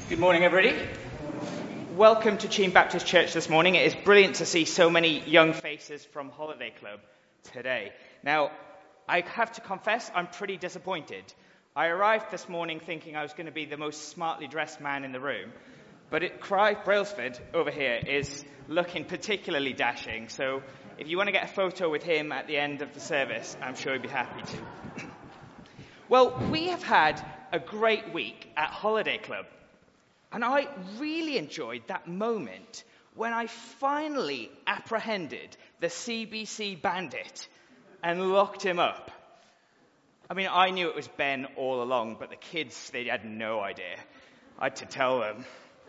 Good morning, everybody. Welcome to Cheam Baptist Church this morning. It is brilliant to see so many young faces from Holiday Club today. Now, I have to confess, I'm pretty disappointed. I arrived this morning thinking I was going to be the most smartly dressed man in the room, but Clive Brailsford over here is looking particularly dashing, so if you want to get a photo with him at the end of the service, I'm sure he'd be happy to. Well, we have had a great week at Holiday Club. And I really enjoyed that moment when I finally apprehended the CBC bandit and locked him up. I mean, I knew it was Ben all along, but the kids, they had no idea. I had to tell them.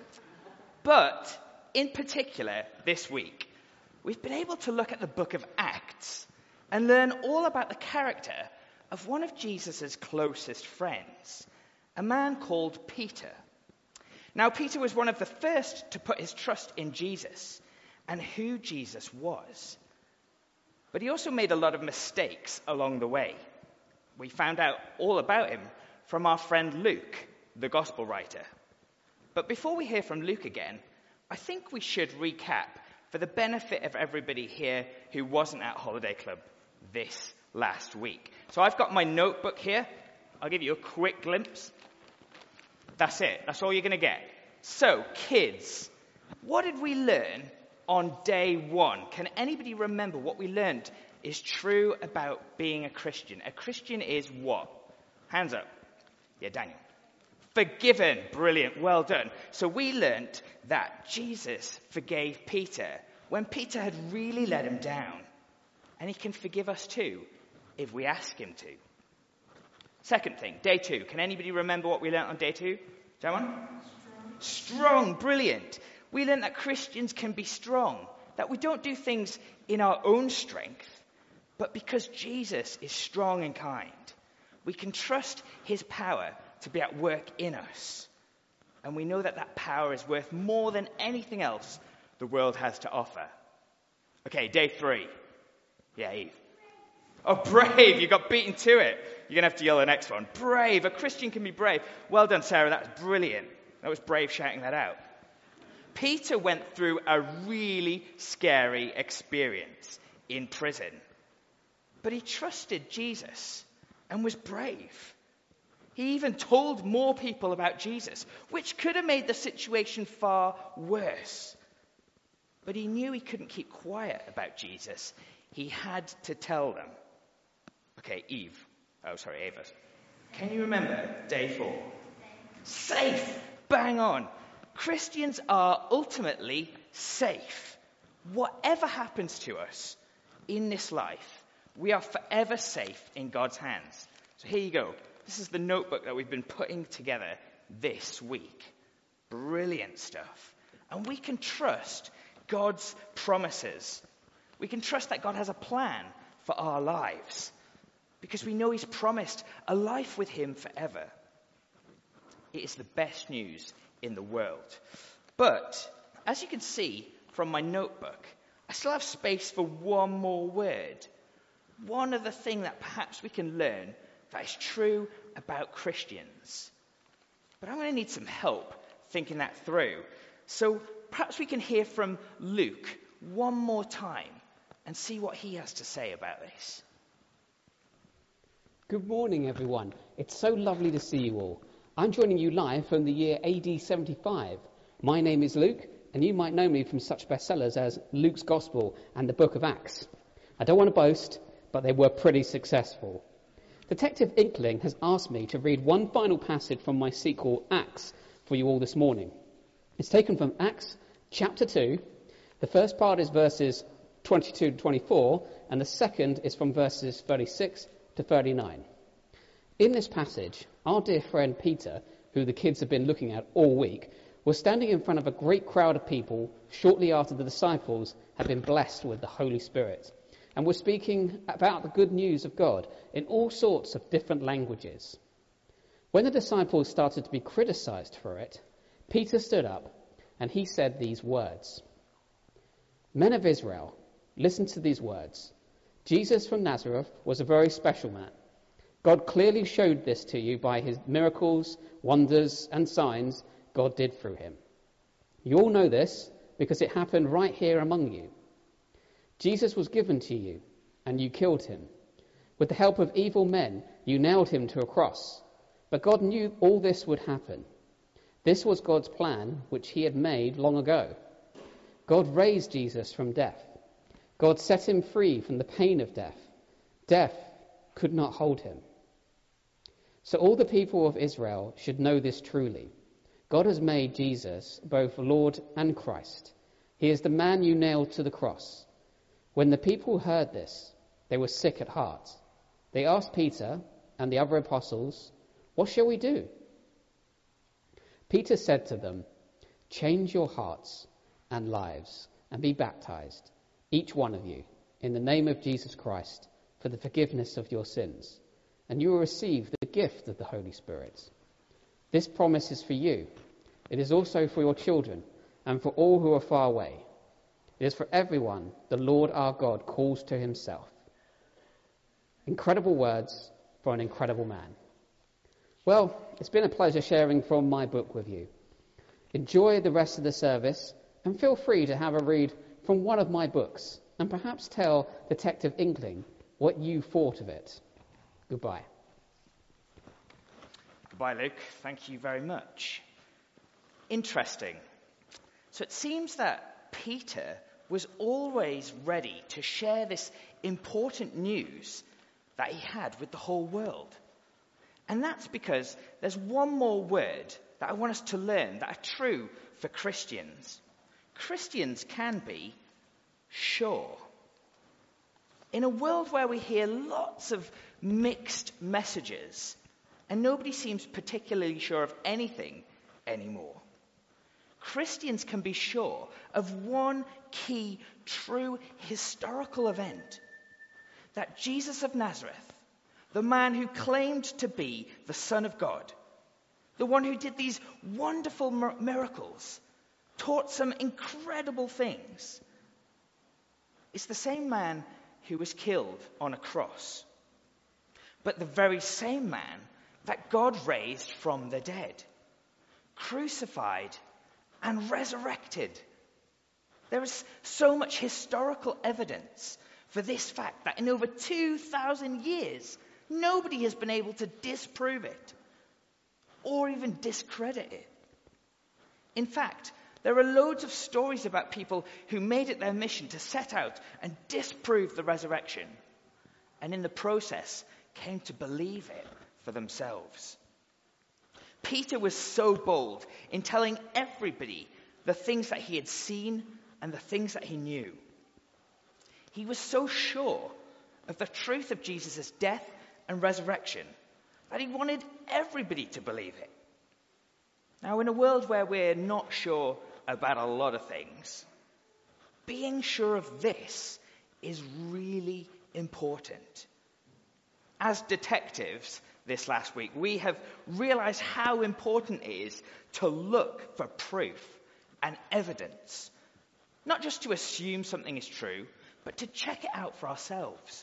But, in particular, this week, we've been able to look at the book of Acts and learn all about the character of one of Jesus' closest friends, a man called Peter. Now, Peter was one of the first to put his trust in Jesus and who Jesus was. But he also made a lot of mistakes along the way. We found out all about him from our friend Luke, the gospel writer. But before we hear from Luke again, I think we should recap for the benefit of everybody here who wasn't at Holiday Club this last week. So I've got my notebook here. I'll give you a quick glimpse. That's it. That's all you're going to get. So, kids, what did we learn on day one? Can anybody remember what we learned is true about being a Christian? A Christian is what? Hands up. Yeah, Daniel. Forgiven. Brilliant. Well done. So we learned that Jesus forgave Peter when Peter had really let him down. And he can forgive us too if we ask him to. Second thing, day two. Can anybody remember what we learned on day two? Someone? Strong. Brilliant. We learned that Christians can be strong, that we don't do things in our own strength, but because Jesus is strong and kind, we can trust his power to be at work in us. And we know that that power is worth more than anything else the world has to offer. Okay, day three. Yeah, Eve. Oh, brave. You got beaten to it. You're going to have to yell the next one. Brave. A Christian can be brave. Well done, Sarah. That's brilliant. That was brave shouting that out. Peter went through a really scary experience in prison. But he trusted Jesus and was brave. He even told more people about Jesus, which could have made the situation far worse. But he knew he couldn't keep quiet about Jesus. He had to tell them. Okay, Ava. Can you remember day 4? Safe. Bang on. Christians are ultimately safe. Whatever happens to us in this life, we are forever safe in God's hands. So here you go. This is the notebook that we've been putting together this week. Brilliant stuff. And we can trust God's promises. We can trust that God has a plan for our lives, because we know he's promised a life with him forever. It is the best news in the world. But, as you can see from my notebook, I still have space for one more word. One other thing that perhaps we can learn that is true about Christians. But I'm going to need some help thinking that through. So perhaps we can hear from Luke one more time and see what he has to say about this. Good morning, everyone. It's so lovely to see you all. I'm joining you live from the year AD 75. My name is Luke, and you might know me from such bestsellers as Luke's Gospel and the Book of Acts. I don't want to boast, but they were pretty successful. Detective Inkling has asked me to read one final passage from my sequel, Acts, for you all this morning. It's taken from Acts chapter 2. The first part is verses 22 to 24, and the second is from verses 36 to 39. In this passage, our dear friend Peter, who the kids have been looking at all week, was standing in front of a great crowd of people shortly after the disciples had been blessed with the Holy Spirit, and was speaking about the good news of God in all sorts of different languages. When the disciples started to be criticized for it, Peter stood up and he said these words. Men of Israel, listen to these words. Jesus from Nazareth was a very special man. God clearly showed this to you by his miracles, wonders, and signs God did through him. You all know this because it happened right here among you. Jesus was given to you, and you killed him. With the help of evil men, you nailed him to a cross. But God knew all this would happen. This was God's plan, which he had made long ago. God raised Jesus from death. God set him free from the pain of death. Death could not hold him. So all the people of Israel should know this truly. God has made Jesus both Lord and Christ. He is the man you nailed to the cross. When the people heard this, they were sick at heart. They asked Peter and the other apostles, "What shall we do?" Peter said to them, "Change your hearts and lives and be baptized, each one of you, in the name of Jesus Christ, for the forgiveness of your sins, and you will receive the gift of the Holy Spirit. This promise is for you. It is also for your children and for all who are far away. It is for everyone the Lord our God calls to himself." Incredible words for an incredible man. Well, it's been a pleasure sharing from my book with you. Enjoy the rest of the service and feel free to have a read from one of my books and perhaps tell Detective Inkling what you thought of it. Goodbye. Goodbye, Luke. Thank you very much. Interesting. So it seems that Peter was always ready to share this important news that he had with the whole world. And that's because there's one more word that I want us to learn that are true for Christians. Christians can be sure. In a world where we hear lots of mixed messages and nobody seems particularly sure of anything anymore, Christians can be sure of one key, true historical event: that Jesus of Nazareth, the man who claimed to be the Son of God, the one who did these wonderful miracles, taught some incredible things, is the same man who was killed on a cross, but the very same man that God raised from the dead, crucified and resurrected. There is so much historical evidence for this fact that in over 2,000 years, nobody has been able to disprove it or even discredit it. In fact, there are loads of stories about people who made it their mission to set out and disprove the resurrection, and in the process came to believe it for themselves. Peter was so bold in telling everybody the things that he had seen and the things that he knew. He was so sure of the truth of Jesus' death and resurrection that he wanted everybody to believe it. Now, in a world where we're not sure about a lot of things, being sure of this is really important. As detectives this last week, we have realized how important it is to look for proof and evidence. Not just to assume something is true, but to check it out for ourselves.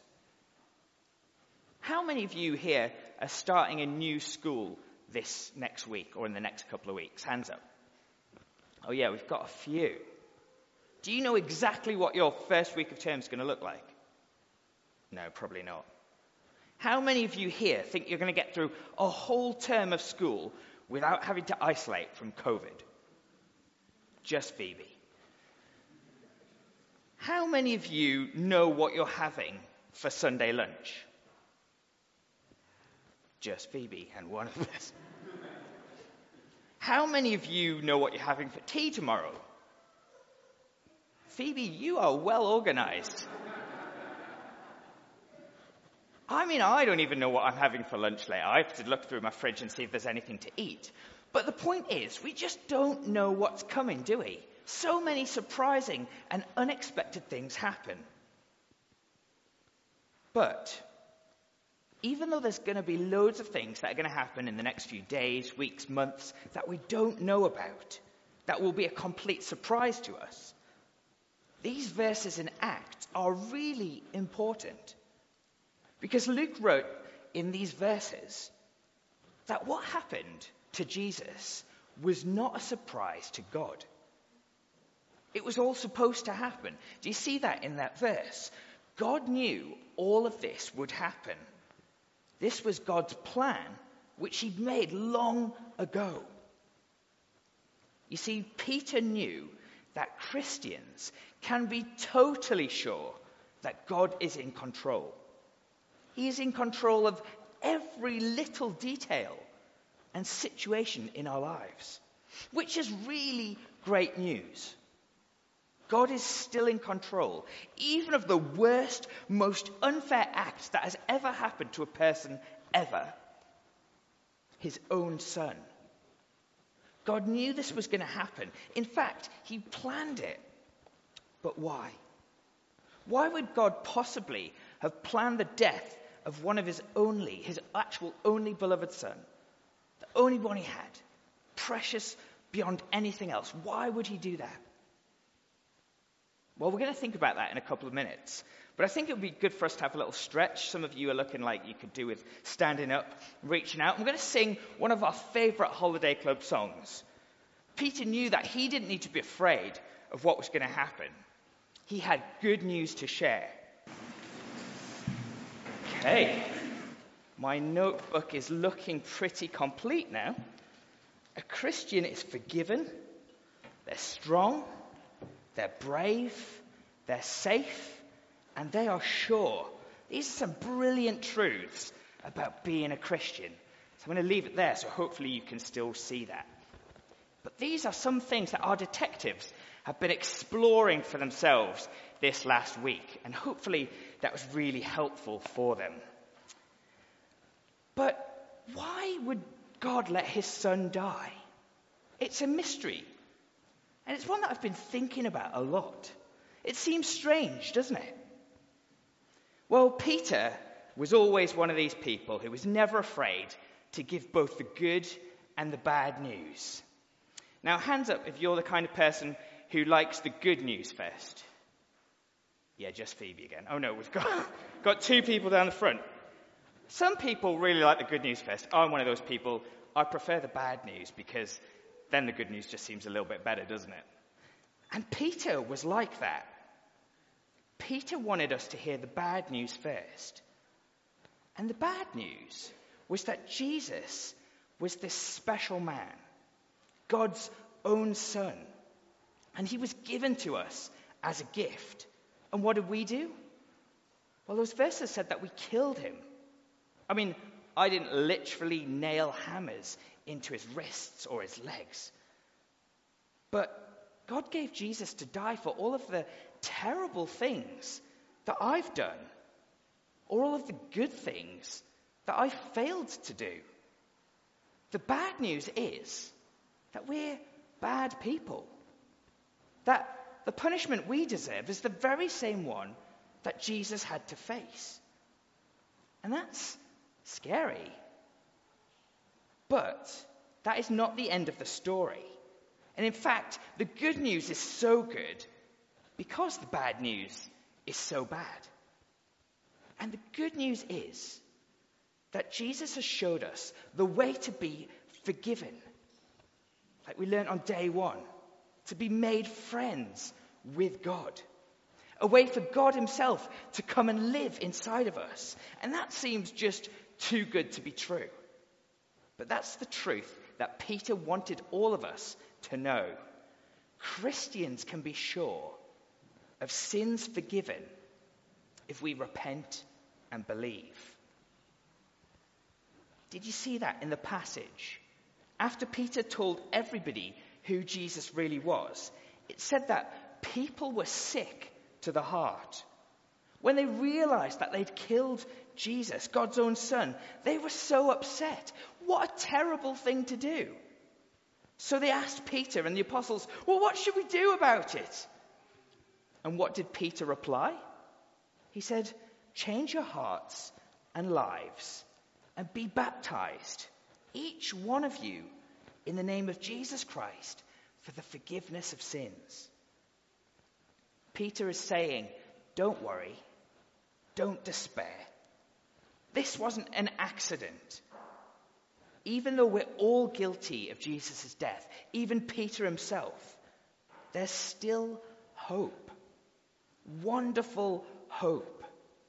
How many of you here are starting a new school this next week or in the next couple of weeks? Hands up. Oh yeah, we've got a few. Do you know exactly what your first week of term is going to look like? No, probably not. How many of you here think you're going to get through a whole term of school without having to isolate from COVID? Just Phoebe. How many of you know what you're having for Sunday lunch? Just Phoebe and one of us. How many of you know what you're having for tea tomorrow? Phoebe, you are well organized. I mean, I don't even know what I'm having for lunch later. I have to look through my fridge and see if there's anything to eat. But the point is, we just don't know what's coming, do we? So many surprising and unexpected things happen. But even though there's going to be loads of things that are going to happen in the next few days, weeks, months that we don't know about, that will be a complete surprise to us, these verses in Acts are really important. Because Luke wrote in these verses that what happened to Jesus was not a surprise to God. It was all supposed to happen. Do you see that in that verse? God knew all of this would happen. This was God's plan, which he'd made long ago. You see, Peter knew that Christians can be totally sure that God is in control. He is in control of every little detail and situation in our lives, which is really great news. God is still in control, even of the worst, most unfair act that has ever happened to a person ever. His own son. God knew this was going to happen. In fact, he planned it. But why? Why would God possibly have planned the death of one of his actual only beloved son? The only one he had. Precious beyond anything else. Why would he do that? Well, we're going to think about that in a couple of minutes. But I think it would be good for us to have a little stretch. Some of you are looking like you could do with standing up, reaching out. We're going to sing one of our favorite Holiday Club songs. Peter knew that he didn't need to be afraid of what was going to happen. He had good news to share. Okay. My notebook is looking pretty complete now. A Christian is forgiven. They're strong. They're brave, they're safe, and they are sure. These are some brilliant truths about being a Christian. So I'm going to leave it there, so hopefully you can still see that. But these are some things that our detectives have been exploring for themselves this last week, and hopefully that was really helpful for them. But why would God let his son die? It's a mystery. And it's one that I've been thinking about a lot. It seems strange, doesn't it? Well, Peter was always one of these people who was never afraid to give both the good and the bad news. Now, hands up if you're the kind of person who likes the good news first. Yeah, just Phoebe again. Oh no, we've got two people down the front. Some people really like the good news first. I'm one of those people. I prefer the bad news because then the good news just seems a little bit better, doesn't it? And Peter was like that. Peter wanted us to hear the bad news first. And the bad news was that Jesus was this special man, God's own son. And he was given to us as a gift. And what did we do? Well, those verses said that we killed him. I mean, I didn't literally nail hammers into his wrists or his legs. But God gave Jesus to die for all of the terrible things that I've done, or all of the good things that I failed to do. The bad news is that we're bad people. That the punishment we deserve is the very same one that Jesus had to face. And that's scary. But that is not the end of the story. And in fact, the good news is so good because the bad news is so bad. And the good news is that Jesus has showed us the way to be forgiven. Like we learned on day one, to be made friends with God. A way for God himself to come and live inside of us. And that seems just too good to be true. But that's the truth that Peter wanted all of us to know. Christians can be sure of sins forgiven if we repent and believe. Did you see that in the passage? After Peter told everybody who Jesus really was, it said that people were sick to the heart. When they realized that they'd killed Jesus, God's own son, they were so upset. What a terrible thing to do. So they asked Peter and the apostles, well, what should we do about it? And what did Peter reply? He said, change your hearts and lives and be baptized, each one of you, in the name of Jesus Christ for the forgiveness of sins. Peter is saying, don't worry, don't despair. This wasn't an accident. even though we're all guilty of Jesus' death, even Peter himself, there's still hope. Wonderful hope.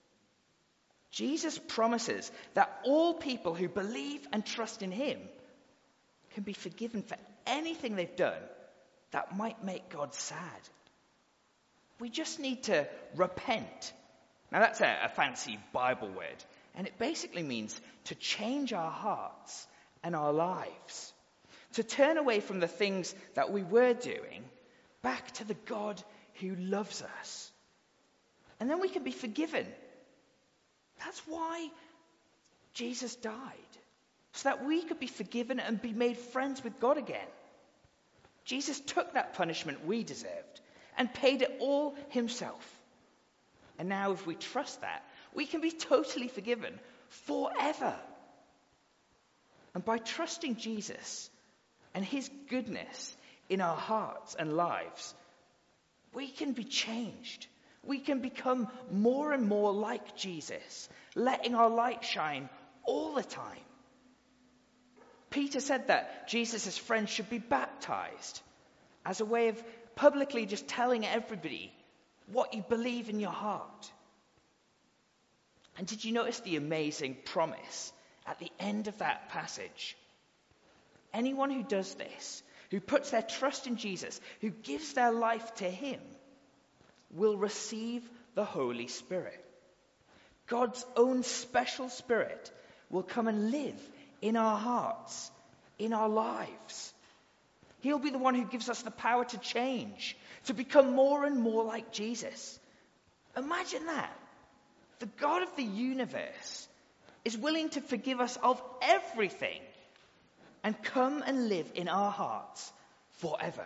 Jesus promises that all people who believe and trust in him can be forgiven for anything they've done that might make God sad. We just need to repent. Now that's a fancy Bible word, and it basically means to change our hearts and our lives, to turn away from the things that we were doing back to the God who loves us. And then we can be forgiven. That's why Jesus died, so that we could be forgiven and be made friends with God again. Jesus took that punishment we deserved and paid it all himself. And now if we trust that, we can be totally forgiven forever. And by trusting Jesus and his goodness in our hearts and lives, we can be changed. We can become more and more like Jesus, letting our light shine all the time. Peter said that Jesus' friends should be baptized as a way of publicly just telling everybody what you believe in your heart. And did you notice the amazing promise at the end of that passage? Anyone who does this, who puts their trust in Jesus, who gives their life to him, will receive the Holy Spirit. God's own special Spirit will come and live in our hearts, in our lives. He'll be the one who gives us the power to change, to become more and more like Jesus. Imagine that. The God of the universe is willing to forgive us of everything and come and live in our hearts forever.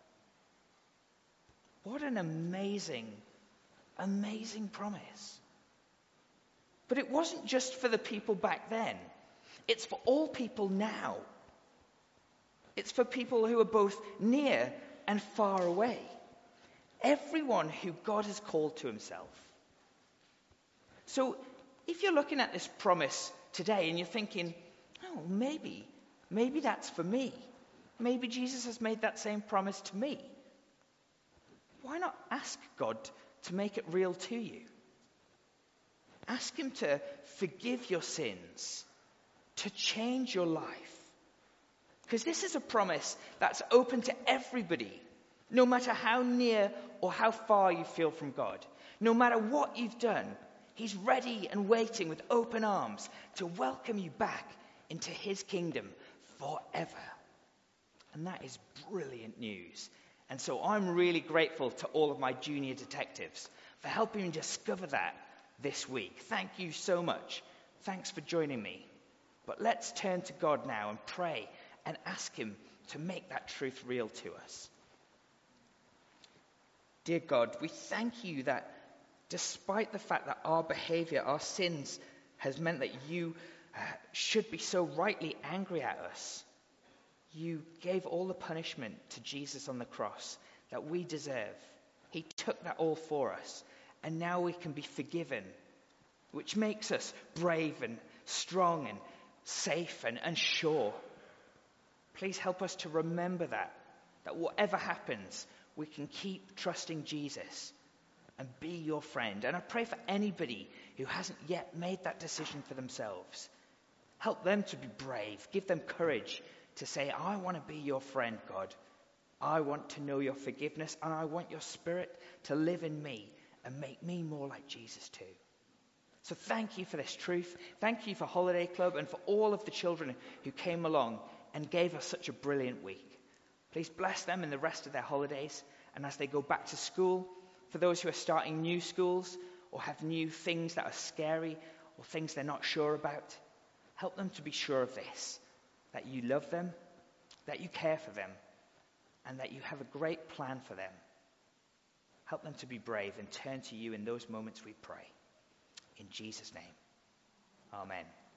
What an amazing, amazing promise. But it wasn't just for the people back then. It's for all people now. It's for people who are both near and far away. Everyone who God has called to himself. So if you're looking at this promise today and you're thinking, oh, maybe that's for me. Maybe Jesus has made that same promise to me. Why not ask God to make it real to you? Ask him to forgive your sins, to change your life. Because this is a promise that's open to everybody, no matter how near or how far you feel from God. No matter what you've done, he's ready and waiting with open arms to welcome you back into his kingdom forever. And that is brilliant news. And so I'm really grateful to all of my junior detectives for helping me discover that this week. Thank you so much. Thanks for joining me. But let's turn to God now and pray and ask him to make that truth real to us. Dear God, we thank you that despite the fact that our behavior, our sins, has meant that you should be so rightly angry at us, you gave all the punishment to Jesus on the cross that we deserve. He took that all for us. And now we can be forgiven, which makes us brave and strong and safe and sure. Please help us to remember that whatever happens, we can keep trusting Jesus and be your friend. And I pray for anybody who hasn't yet made that decision for themselves. Help them to be brave. Give them courage to say, I want to be your friend, God. I want to know your forgiveness, and I want your Spirit to live in me and make me more like Jesus too. So thank you for this truth. Thank you for Holiday Club and for all of the children who came along and gave us such a brilliant week. Please bless them in the rest of their holidays and as they go back to school. For those who are starting new schools or have new things that are scary or things they're not sure about, help them to be sure of this, that you love them, that you care for them, and that you have a great plan for them. Help them to be brave and turn to you in those moments, we pray. In Jesus' name, amen.